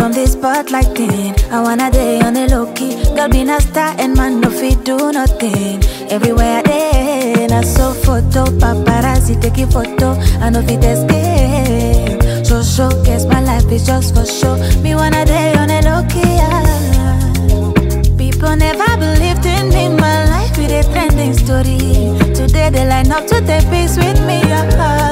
from this spotlight thing. I wanna day on the low key. Girl, be a star and man no fit do nothing. Everywhere I day, na so photo, paparazzi taking photo. I no fit escape. So, guess my life is just for show. Me wanna day on the low key. People never believed in me, my life with a trending story. Today they line up to take peace with me.